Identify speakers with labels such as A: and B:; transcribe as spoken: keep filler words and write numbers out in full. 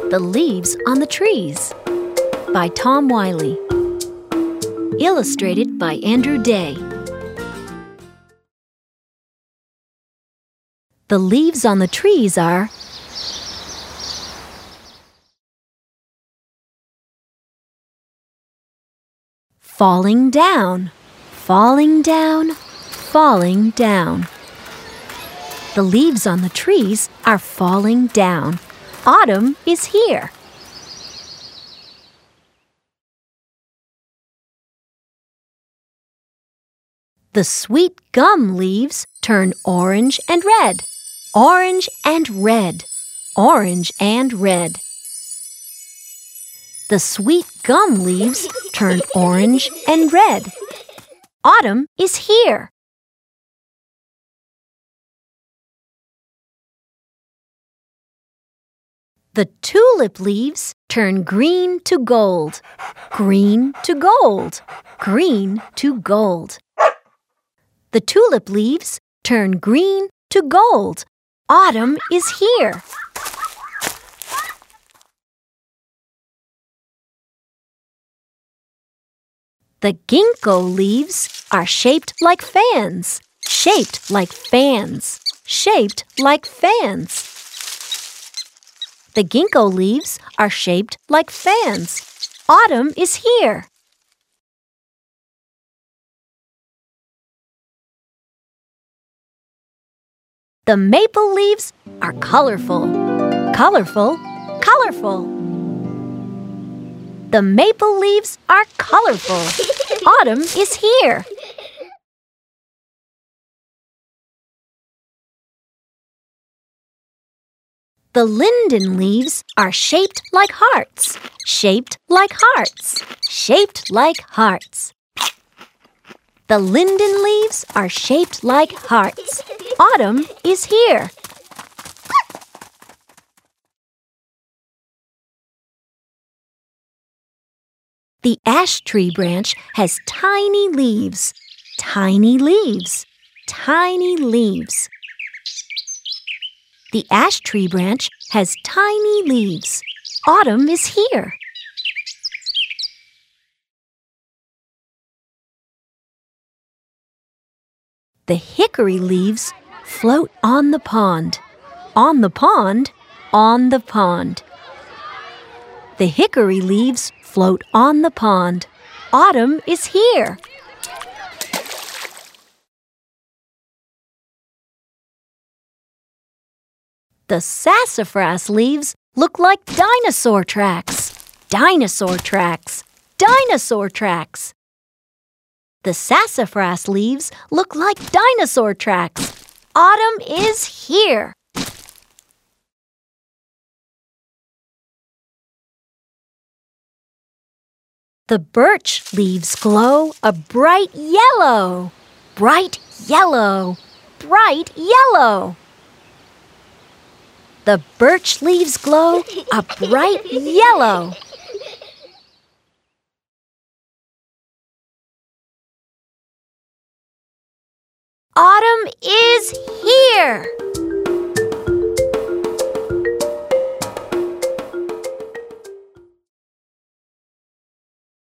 A: The Leaves on the Trees by Tom Wiley. Illustrated by Andrew Day. The leaves on the trees are falling down, falling down, falling down. The leaves on the trees are falling down. Autumn is here. The sweet gum leaves turn orange and red, orange and red, orange and red. The sweet gum leaves turn orange and red. Autumn is here. The tulip leaves turn green to gold, green to gold, green to gold. The tulip leaves turn green to gold. Autumn is here. The ginkgo leaves are shaped like fans, shaped like fans, shaped like fans. The ginkgo leaves are shaped like fans. Autumn is here. The maple leaves are colorful, colorful, colorful. The maple leaves are colorful. Autumn is here. The linden leaves are shaped like hearts, shaped like hearts, shaped like hearts. The linden leaves are shaped like hearts. Autumn is here. The ash tree branch has tiny leaves, tiny leaves, tiny leaves. The ash tree branch has tiny leaves. Autumn is here. The hickory leaves float on the pond, on the pond, on the pond. The hickory leaves float on the pond. Autumn is here. The sassafras leaves look like dinosaur tracks, dinosaur tracks, dinosaur tracks. The sassafras leaves look like dinosaur tracks. Autumn is here. The birch leaves glow a bright yellow, bright yellow, bright yellow. The birch leaves glow a bright yellow. Autumn is here!